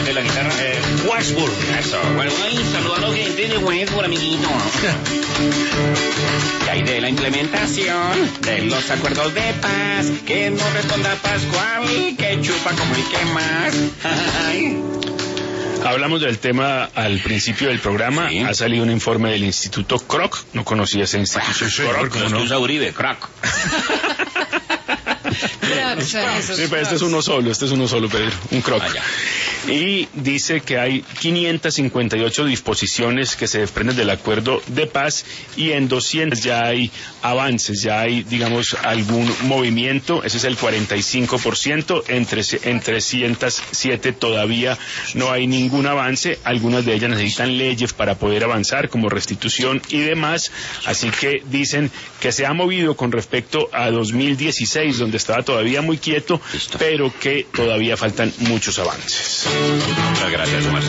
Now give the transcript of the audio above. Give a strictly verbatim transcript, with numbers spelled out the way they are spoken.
de la guitarra. Eh, Washburn. Eso. Bueno, ay, saluda a los gente de Westworld, amiguito. Y hay de la implementación de los acuerdos de paz, que no responda Pascual, que chupa como el que más. Ay. Hablamos del tema al principio del programa. Sí. Ha salido un informe del Instituto Kroc. No conocía ese instituto. Sí, Kroc, no, no. Uribe, Kroc. Sí, pero este es uno solo, este es uno solo, Pedro, un Kroc. Ah, y dice que hay quinientas cincuenta y ocho disposiciones que se desprenden del acuerdo de paz y en doscientas ya hay avances, ya hay, digamos, algún movimiento. Ese es el cuarenta y cinco por ciento. Entre, en trescientas siete todavía no hay ningún avance. Algunas de ellas necesitan leyes para poder avanzar, como restitución y demás. Así que dicen que se ha movido con respecto a dos mil dieciséis, donde estaba todavía muy quieto, Listo. pero que todavía faltan muchos avances. Muchas gracias, Marcelo.